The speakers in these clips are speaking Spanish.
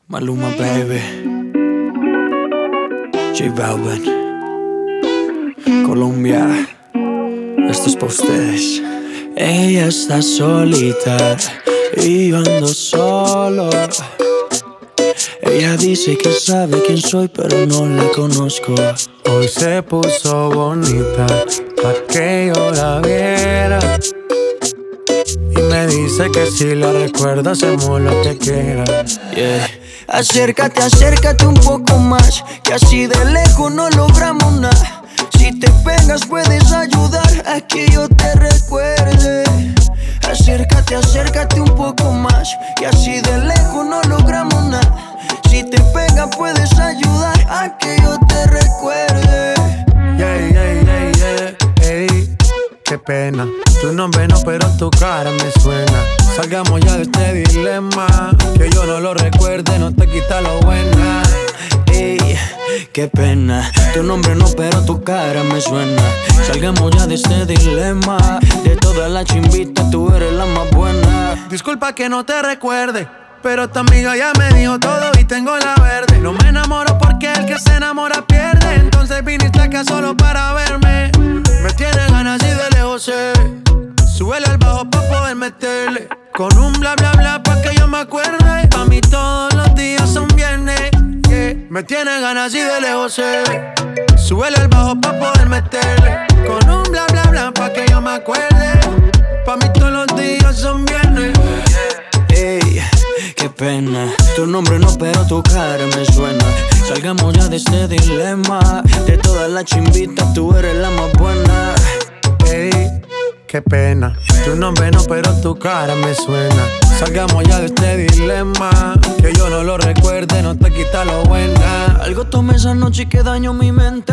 Maluma, baby. J Balvin. Colombia. Esto es pa' ustedes. Ella está solita y yo ando solo. Ella dice que sabe quién soy, pero no la conozco. Hoy se puso bonita pa' que yo la viera. Y me dice que si la recuerda hacemos lo que quiera. Yeah. Acércate, acércate un poco más, que así de lejos no logramos nada. Si te pegas puedes ayudar a que yo te recuerde. Acércate, acércate un poco más, que así de lejos no logramos nada. Si te pegas puedes ayudar a que yo te recuerde. Yeah, yeah, yeah, yeah. Ey, qué pena. Tu nombre no, pero tu cara me suena. Salgamos ya de este dilema. Que yo no lo recuerde, no te quita lo buena. Ey, qué pena. Tu nombre no, pero tu cara me suena. Salgamos ya de este dilema. De todas las chimbitas, tú eres la más buena. Disculpa que no te recuerde, pero tu amiga ya me dijo todo y tengo la verde. No me enamoro porque el que se enamora pierde. Entonces viniste acá solo para verme. Me tienes ganas y de lejos sé. Súbele al bajo pa' poder meterle. Con un bla bla bla pa' que yo me acuerde. Pa' mí todos los días son viernes, yeah. Me tienes ganas y de lejos sé. Súbele al bajo pa' poder meterle. Con un bla bla bla pa' que yo me acuerde. Pa' mí todos los días son viernes, yeah. Ey, qué pena. Tu nombre no, pero tu cara me suena. Salgamos ya de este dilema. De todas las chimbitas, tú eres la más buena. Ey, qué pena. Tu nombre no, pero tu cara me suena. Salgamos ya de este dilema. Que yo no lo recuerde, no te quita lo buena. Algo tomé esa noche y que dañó mi mente.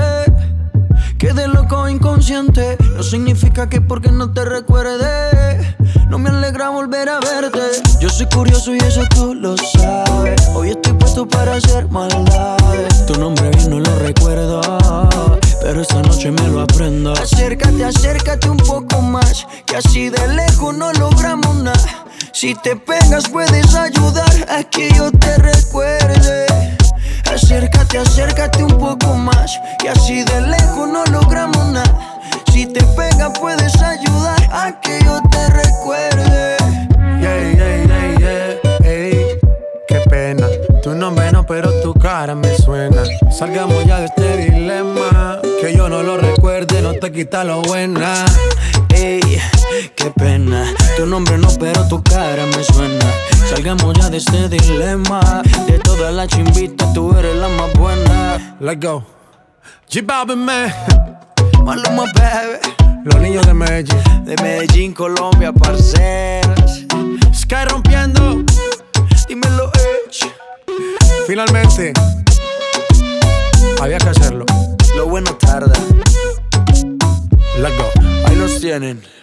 Quedé loco inconsciente. No significa que porque no te recuerde no me alegra volver a verte. Yo soy curioso y eso tú lo sabes. Hoy estoy puesto para hacer maldades. Tu nombre bien no lo recuerdo, pero esta noche me lo aprendo. Acércate, acércate un poco más, que así de lejos no logramos nada. Si te pegas puedes ayudar a que yo te recuerde. Acércate, acércate un poco más, que así de lejos no logramos nada. Si te pegas puedes ayudar a que yo te recuerde. Yeah, yeah, yeah, yeah. Ey, qué pena. Tu nombre no, pero tu cara me suena. Salgamos ya de este dilema. Que yo no lo recuerde, no te quita lo buena. Ey, qué pena. Tu nombre no, pero tu cara me suena. Salgamos ya de este dilema. De todas las chimbitas, tú eres la más buena. Let's go. J Balvin, man. Maluma, baby. Los niños de Medellín. De Medellín, Colombia, parceras. Sky rompiendo. Dímelo, Edge. Finalmente, había que hacerlo. Lo bueno tarda. Let's go. Ahí los tienen.